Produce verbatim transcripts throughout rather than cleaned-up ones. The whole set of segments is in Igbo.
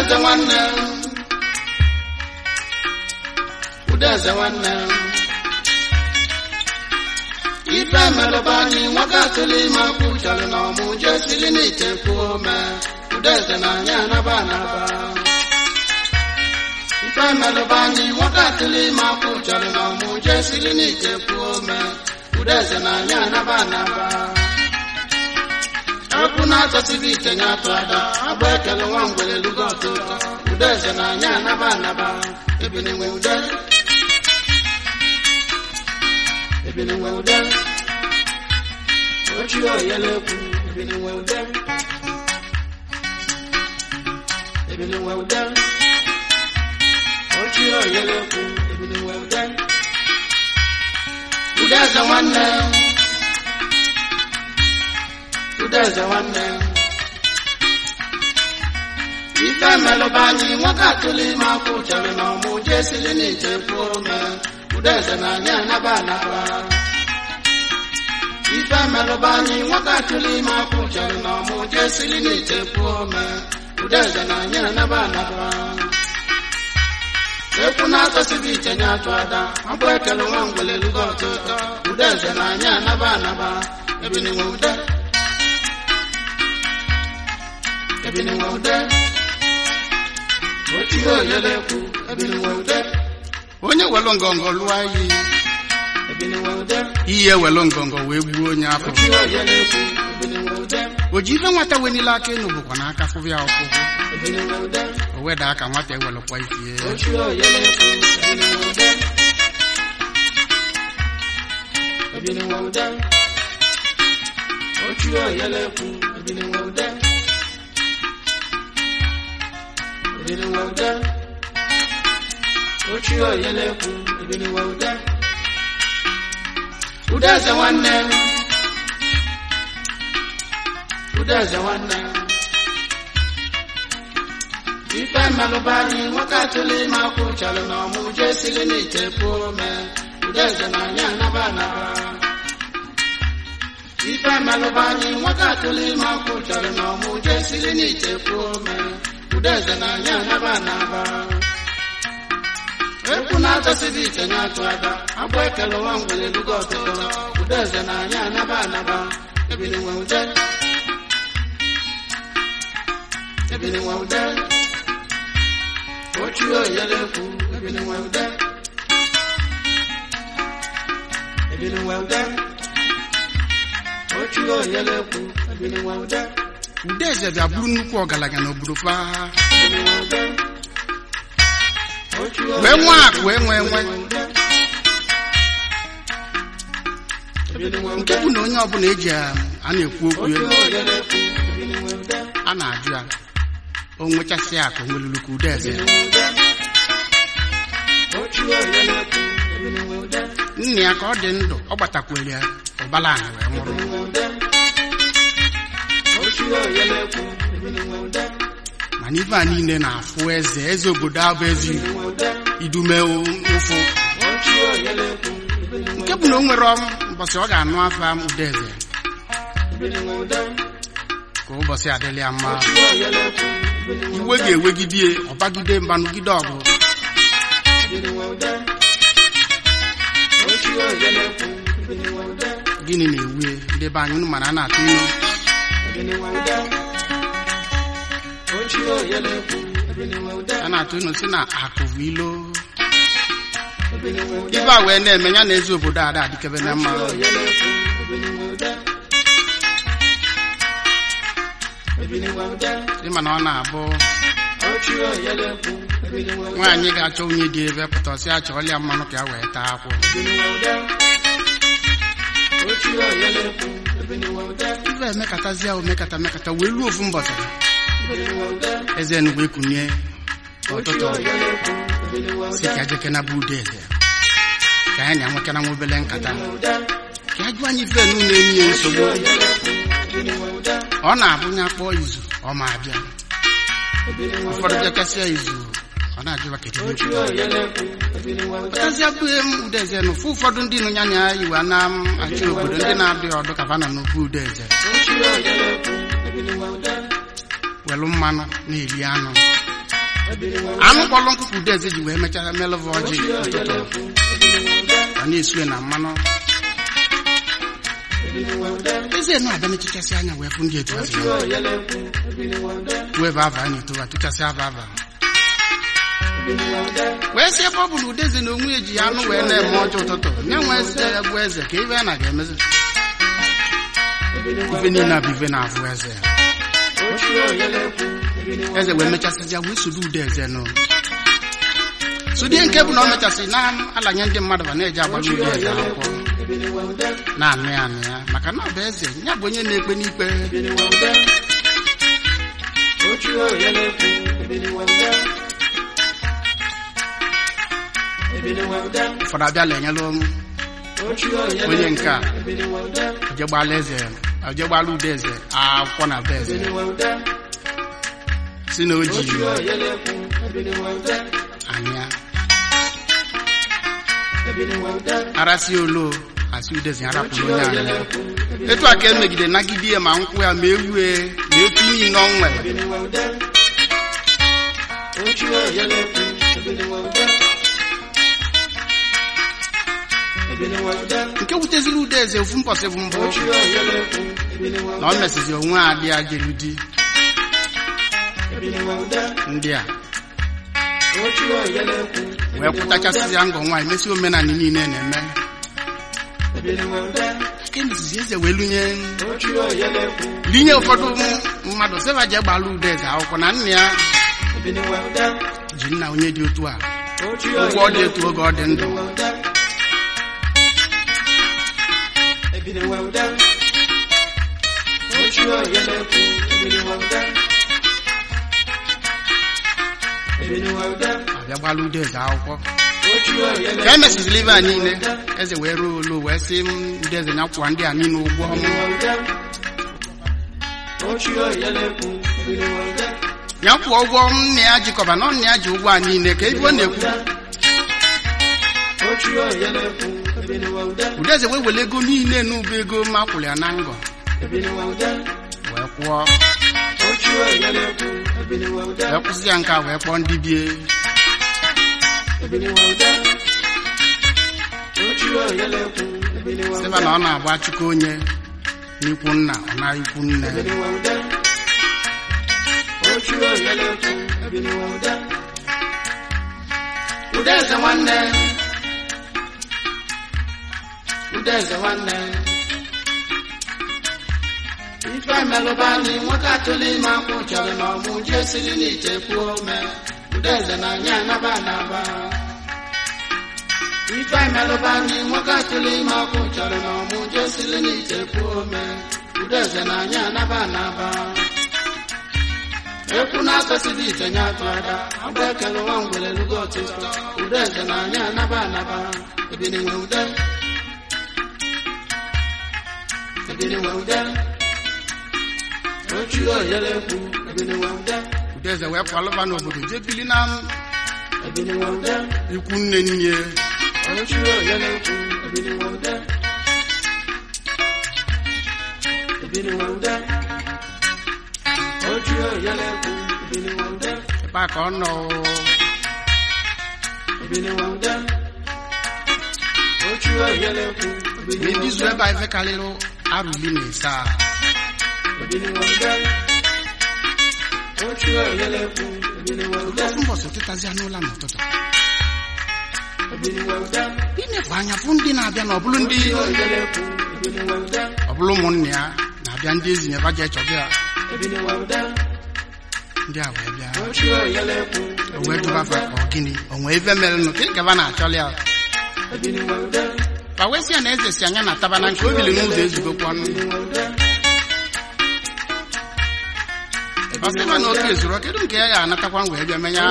Udeze nwanne Udeze nwanne Ife melobani wakatuli makuchale na muje silini tekuome Udeze na nyana banaba Ife melobani wakatuli makuchale na muje silini tekuome Udeze na nyana banaba Akuna tasibite nyatwada abekele wangwele lugoto Udeze na nyana banaba Ebini we udeze Ebini we udeze Ochiyo yeleku Ebini we udeze Ebini we udeze Ochiyo yeleku Ebini we udeze Udeze nwanne Udeze nwanne Ife melobani wakatuli makuchale na muje silini tekuome Udeze na nyana banaba Ife melobani wakatuli makuchale na muje silini tekuome Udeze na nyana banaba Ekuna tasibite nyatwada abwekele wangwele lugoto Udeze na nyana banaba Ebini we udeze Ebini we udeze Ochiyo yeleku Ebini we udeze Onye welo ngongo lụọ iyi Ebini we udeze iye welo ngongo wee gbuo onye afọ Ochiyo yeleku Ebini we udeze o ji ife nwata wenile aka enu bụkwa n'aka fụbịa ọkụgụ Ebini we udeze o weda aka nwata ewelụkwa ifie Ochiyo yeleku Ebini we udeze Ebini we udeze Ochiyo yeleku Ebini we udeze Ebini we udeze Ochiyo yeleku Ebini we udeze Udeze nwanne Udeze nwanne Ife melobani wakatuli makuchale na muje silini tekuome Udeze na nyana banaba Ife melobani wakatuli makuchale na muje silini tekuome Udeze na nyana banaba Ekuna tasibite nyatwada abwekele wangwele lugoto Udeze na nyana banaba Ebini we udeze Ebini we udeze Ochiyo yeleku Ebini we udeze Ebini we udeze Ochiyo yeleku Ebini we udeze Udeze bịa bụrụ nnukwu ọgaranya n'obodo fa Ebini we udeze Ochiyo wee nwe akụ wee nwe nwe Ebini we nke udeze bụ na onye ọbụla eji a na-ekwu okwu elu Ochiyo yeleku Ebini we udeze a na-ajụ ya o nwechasị akụ nwelulu ka Udeze Ebini we udeze Ochiyo yeleku Ebini we udeze nne ya ka ọ dị ndụ ọ gbatakwere ya ụbala anyị wee nwụrụ Ebini we udeze Ochiyo yeleku Ebini we udeze mana ife a niile na-afụ eze eze obodo abụ ezi Ebini we udeze idume ụfụ Ochiyo yeleku Ebini we nke bụ na o nwere mbọsị ọ ga-anụ afọ Udeze Ebini we udeze ka ụbọchị adịla ya mma Ochiyo yeleku Ebini we iwe ga-ewegide ọbagide mbanụgide ọgụ Ebini we udeze Ochiyo yeleku Ebini we udeze gịnị na-ewe ndị be anyị unu mana a na-atụ ilo Ebini we udeze Ochiyo yeleku Ebini we udeze a na-atụ ilo si na akụ bụ ilo Ebini we udeze ife a wee na-eme ya na ezi obodo ada adịkebe na mma Ochiyo yeleku Ebini we udeze Ebini we udeze ịma na ọ na-abụ Ochiyo yeleku Ebini we udeze nwaanyị ga-achọ onye dị ebe pụtasị achọ ọlịa mmanụ ka ya wee taa akwụ Ebini we udeze Ochiyo yeleku Ebini we udeze ife emekatazi ya omekata mekata wee ruo ofu mbọchị Ebini we udeze eze enu wee kunie ọtụtụ Ochiyo yeleku Ebini we si ka udeze jeke na bụ Udeze ka anyị na-enwekana nwa obele nkata Ebini we udeze ka a jụọ anyị ife enu na-enye ya nsogbu Ochiyo yeleku Ebini we udeze ọ na-abụ ya kpọọ izu ọ ma abịa Ebini we ụfọdụ udeze bịakasịa izu ọ na-ajụwa kedu Ochiyo yeleku Ebini we udeze ọtazi abụghị m Udeze n'ụfụ ụfọdụ ndị nụ nyanya iwe na-achị obodo ndị na-adị ọdụ ka na n'okwu Udeze Ochiyo yeleku Ebini we udeze welu mmanụ na-eri anụ anụ kpọrọ nkụkụ udeze ji wee mechara melụva ọjị ụtụtụ ọ na-esue na mmanụ eze nọ abịa mechichasị anya wee fụ ndị etu azụ wee va ava anya etowa tụchasị ava ava wee si ebe ọ bụ na udeze na onwe eji ya anụ wee na-eme ọjọ ụtụtụ nye nwe eze ya bụ eze ka ibe a na ga-emezi ife niile abụ ife na-afụ eze eze wee mechasịzi ya wee sudu ude eze nụ sudie nke bụ na ọ mechasị na alanye ndị mmadụ ba na-eji agbalị ude eze akwụkwọ na-anụ ya anụ ya maka na ọ bụ eze ya bụ onye na-ekpe n'ikpe ụfọdụ abịala enyelụ onye nke a oje gbala eze oje gbala ude eze akwụkwọ na be eze si na o ji anya arasị olo asị udezi arapụrụ onye anya etu a ka emegide nagide ma nkwụ ya ma ewue ma etu niile ọ nwere nke wuteziri udeze ofu mpọsị bụ mbụ na ọ mesizi onwe adị agịrị di ndị a wee kwụtachasịzi ya ngọ nwaanyị mesi omenala niile na-eme aka emesizi eze wee lunye linye ụfọdụ mmadụ sịva je gbala udeze akwụkwọ na nna ya ji nna onye dị otu a ụgwọ ọ dị etu oge ọ dị ndụ abịa gbala udeze akwụkwọ ka emesizili ibe a niile eze wee ruo olu wee sị m udeze ya kwụọ ndị a niile ụgwọ ya kwụọ ụgwọ nna ya jikọba na nna ya ji ụgwọ a niile ka ebe ọ na-ekwu udeze wee wele ego niile n'ụba ego ma kwụrụ ya na ngọ wee kwụọ wee kwụsị ya nke a wee kpọọ ndị bie sịba na ọ na-agba chukwu onye n'ikwu nna ọ na ikwu nne udeze nwanne udeze nwanne ife melụbani nwoke atụla ime akwụ chọrọ na ọmụ ji esiri n'ite kwuo ome udeze na anya anaba anaba ife melụbani nwoke atụla ime akwụ chọrọ na ọmụ ji esiri n'ite kwuo ome udeze na anya anaba anaba ekwu na-akọsịdị ite nye atụ ada agba ekele nwa ngwere lugo ọtụtụ udeze na anya anaba anaba ebiniwe ude ebiniwe ude udeze wee kwalụba n'obodo jee bili na ikwu nne nne ebe a ka ọ nọ ndị izu ebe a ife karịrị arụ iri na ise a ofu mbọsị tịtazịa n'ụla n'ụtụtụ inefu anya fụ ndị na-abịa na ọbụlụ ndị ọbụlụ ụmụnne ya na-abịa ndị ezi nyeba je chọbịa ya ndị a wee bịa o wee jụbafa ka ọ gịnị o nwee ife mere nụ ka ị gaba na-achọlị ya ka wee sị ya na eze si anya na taba na nke o bili n'ụzọ ezugokwa ọnụ ọsịma na oke ezuru kedu nke ya ga-anatakwa wee bịa menye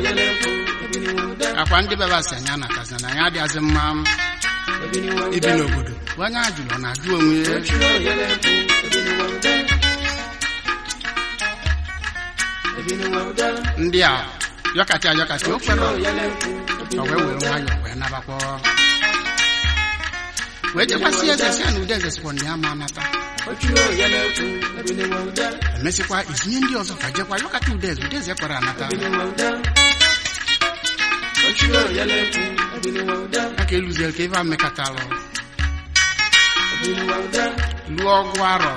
akwa ndị bebe asị anya anatazi na anya adịghịzị mma ibi n'obodo bụ anya ajụrụ ọ na-ajụ onwe ndị a yọkacha ayọkacha o kwere ọ wee were nwayọ wee nabakwa wee jekwasị eze si ya na Udeze sikwa na ya ma anata emesịkwa izinye ndị ọzọ ka jekwa yọkata Udeze Udeze kwara anata aka eluziel ka ebe a mmekọtalụ lụọ ọgwụ arọ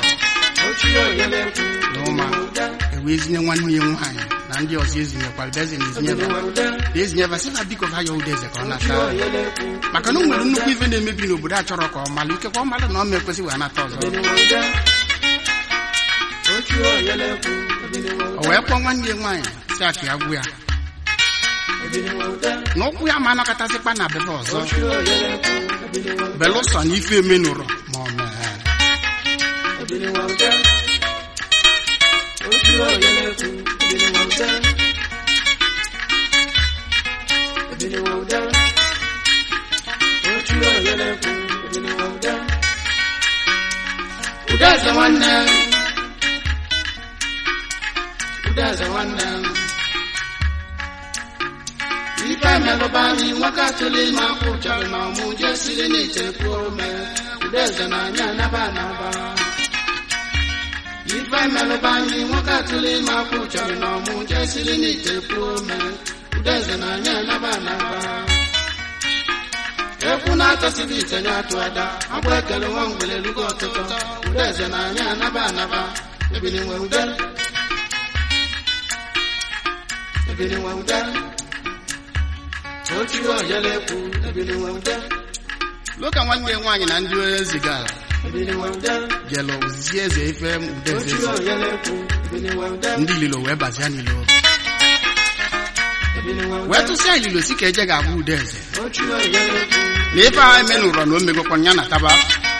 n'ụma ewee zinye nwanne ya nwaanyị na ndị ọzọ ezinyekwara Udeze na ezinyeba ezinyeba sị na biko ha ya Udeze ka ọ nata maka na o nwere nnukwu ife na-emebi n'obodo a chọrọ ka ọ malụ ike kwa ọ malụ na ọ ma ekwesị wee nata ọzọ o wee kpọọ nwanne ya nwaanyị si akụ ya gwụ ya na ụkwụ ya ma anakọtazikpa na bebe ọzọ belụsọ na ife emenụrọ ma ọ mee Udeze nwanne Udeze nwanne ife melụbani nwoke atụli ma kwụchara na ọmụ je siri n'ite pụọ mee Udeze na anya anaba anaba ife melụbani nwoke atụli ma kwụchara na ọmụ je siri n'ite pụọ mee Udeze na anya anaba anaba ekwu na-atọsịghị ite nye atụ ada agba ekele nwa ngwele lugo ọtụtụ Udeze na anya anaba anaba ebili nwe ude ebili nwe ude ochiwo yelekwu ebili nwe ude loka nwanne nwaanyị na ndị ezigara ebili nwe ude jelo ozizi eze ife Udeze ochiwo yelekwu ebili nwe ude ndị lilo wee bazia n'ilo wee tụsịa ililo si ka eje ga-abụ Udeze na ife a emenụrọ na o megokwa ya na taba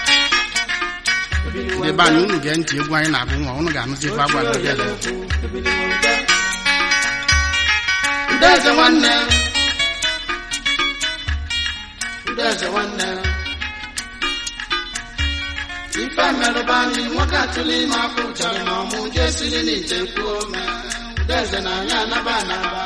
ndị be anyị unu gee ntị egwu anyị na-agụ nwa unu ga-anụzi ife agwa Udeze Udeze nwanne Udeze nwanne ife melụbani nwoke atụli ma kwụchara na ọmụ je siri n'ite kwuo mee Udeze na anya anaba anaba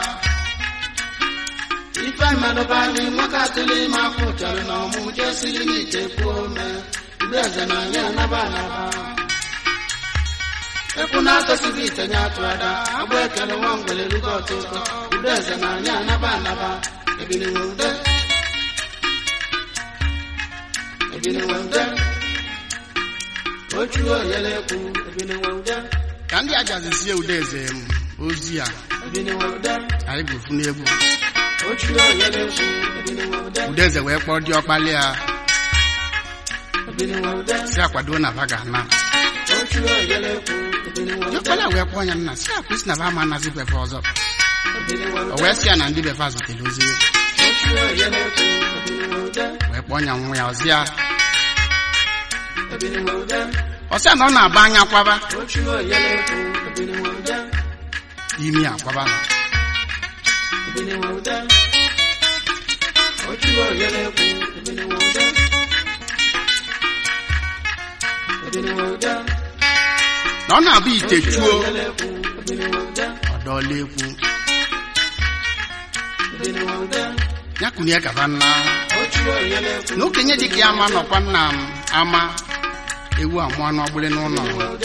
ife melụbani nwoke atụli ma kwụchara na ọmụ je siri n'ite kwuo mee Udeze na anya anaba anaba ekwu na-atọsịghị ite nye atụ ada agba ekele nwa ngwele lugo ọtụtụ Udeze na anya anaba anaba ebili nwe ude ebili nwe ude ochiwo yelekwu ebili nwe ude ka ndị ajazizie Udeze ozi a ebili nwe ude anyị gụfu n'egwu ochiwo yelekwu ebili nwe ude Udeze wee kpọọ dị ọkpali ya ebili nwe ude si akwado na vaga na ochiwo yelekwu ebili nwe ude ọkpali wee kpọọ ya nna si akwụsị na ba ma nazi befe ọzọ o wee si ya na ndị befe azụtere ozi wee kpọọ ya nwa ya ọzi ya ọ sị na ọ na-aba anya akwaba imi akwaba na ọ na-abụ ite chuo ọdọọla ekwu ya kunye gaba nna n'okenye dịka ya ama nọkwa nna m ama ewu amụọ n'ọgbụlị n'ụlọ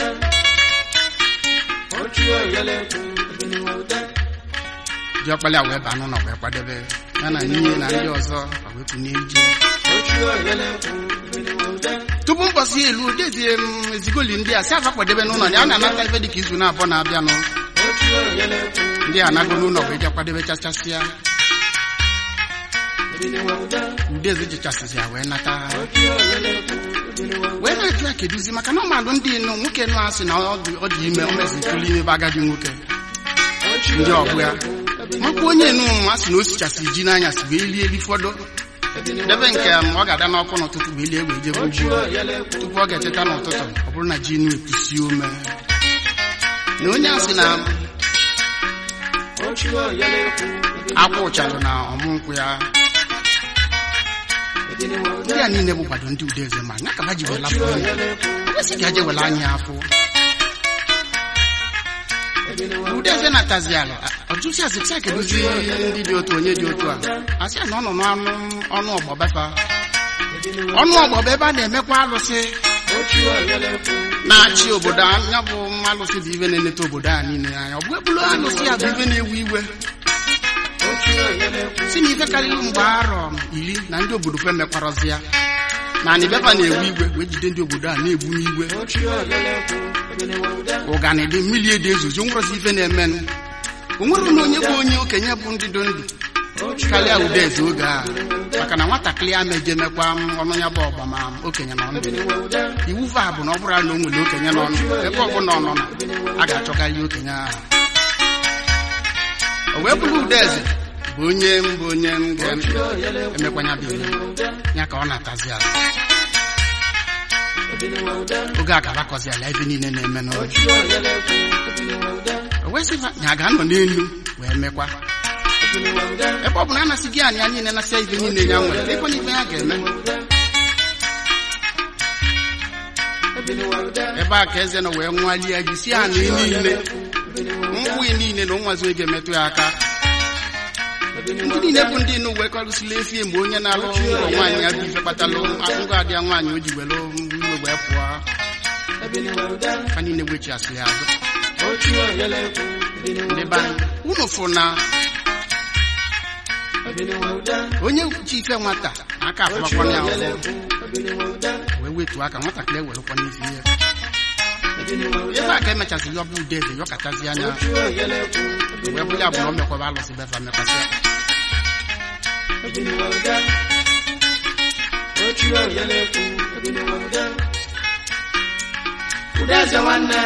ji ọkpali a wee baa n'ụlọ wee kwadebe ya na n'ihe na ndị ọzọ wepụ n'eji tupu mkpọsi elu Udeze ezigoli ndị a si afa kwadebe n'ụlọ ya na-anata ife dịka izu na-abụọ na-abịanụ ndị a nago n'ụlọ wee je kwadebe chachasịa Udeze jichasịzi ya wee nata wee na-ajụ ya keduzi maka na ọmalụ ndị nụ nwoke nụ asị na ọ dị ime o mezi tụlụ ime bụ agadi nwoke ndị ọgbụ ya makwa onye nụ m asị na o sichasị ji n'anya si wee lie eli fọdụ debe nke ọ ga-ada n'ọkụ n'ụtụtụ wee lie wee jebe ugbo tupu ọ ga-eteta n'ụtụtụ ọ bụrụ na ji nụ epusi ome na onye asị na akwa ụchalụ na ọmụ nkwụ ya ndị a niile bụ kwado ndị Udeze ma nya ka ha ji wela afọ anya esi ka je wela anya afọ Udeze na-atazi ala ọjụsi asịsị keduzi ndị dị otu onye dị otu a asị na ọ nọ n'ọnụ ọnụ ọgbọ befa ọnụ ọgbọba ebe a na-emekwa alụsị na-achị obodo anya bụ alụsị bụ iwe na-eneta obodo a niile anya ọ bụ ebulu alụsị ya bụ iwe na-ewe iwe si na ife karịrị mgbe arọ iri na ndị obodo fe mekwarọzi ya na anyị bịaba na-ewe igwe wee jide ndị obodo a na-egbu n'igwe ụganị dị mmiri ede ezuzo nwere ife na-emenụ o nwere na onye bụ onye okenye bụ ndị do ndụ karịa Udeze oge a maka na nwatakịrị a meje mekwa ọnụ ya bụ ọgba ma okenye nọ ndụ iwu va bụ na ọ bụrụ na o nwere okenye nọ ndụ ebe ọbụla ọ nọ na a ga-achọkarị okenye ahụ o wee bụrụ Udeze bụ onye mbụ onye m ga-emekwanya bụ ihe ya ka ọ na-atazi ala oge a ga-agbakọzi ala ebe niile na-eme n'oge o wee sị ya ga-anọ n'elu wee mekwa ebe ọ bụ na anasị gị anyị niile nasị ife niile ya nwere ịkwenye ife ya ga-eme ebe a ka eze nọ wee nwalie gị si anụ niile mgbu niile na ụnwazi oge metụ ya aka ndị niile bụ ndị nụ wee kọrụsịla efi mgbe onye na-alụ ụlọ nwaanyị ya bụ ife kpatalụ ngwa adịa nwaanyị o ji were iwe wee pụọ ka niile wechi asị ya azụ ndị be unu fụ na onye chi ife nwata aka afụbakwa ya wee wetu aka nwatakịrị ewerekwa n'isi ihe ebe a ka emechasị ya ọ bụ Udeze yọkatazi anya wee bụ ya bụ na o mekwaba alụsị befa mekwasị Udeze nwanne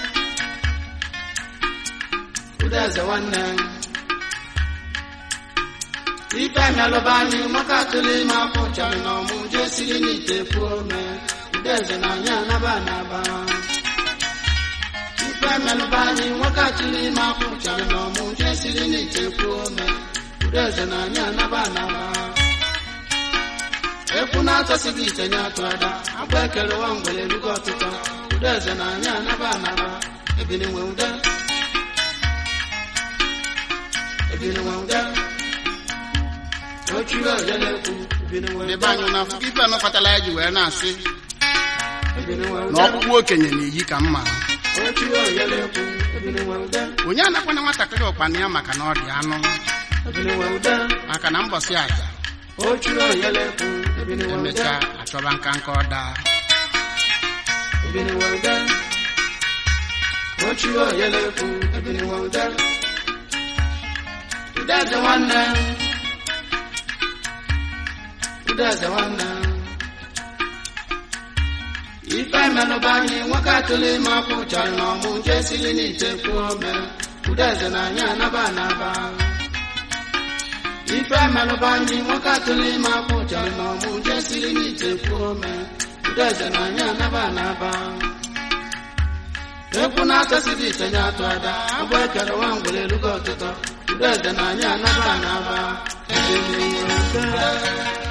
Udeze nwanne ife melụba anyị maka tụrụ ime akwụcharị na ọmụ je siri n'ite pụọ ome Udeze na anya anaba anaba ife melụba anyị nwoke tụrụ ime akwụcharị na ọmụ je siri n'ite pụọ ome Udeze na anya anaba anaba ekwu na-atọsị gị ite nye atụ ada agba ekele nwa ngwere erugo ọtụtụ Udeze na anya anaba anaba ebili nwe ude ebili nwe ude ebe anyị na-afụ ife anọkọtala ya ji wee na-asị na ọkpụkpụ okenye na-eyi ka mma onye anakwana nwatakịrị ụkpana ya maka na ọ dị anụ maka na mbọsị aja emechaa achọba nka nka ọ daa Udeze nwanne Udeze nwanne ife melụba anyị nwoke atụrụ ime akwụcharị na ọmụ je siri n'ite pụọ ome Udeze na anya anaba anaba ife melụba anyị nwoke atụrụ ime akwụcharị na ọmụ je siri n'ite pụọ ome Udeze na anya anaba anaba ekwu na-atọsị gị ite nye atụ ada agba ekere nwa ngwere erugo ọtụtụ Udeze na anya anaba anaba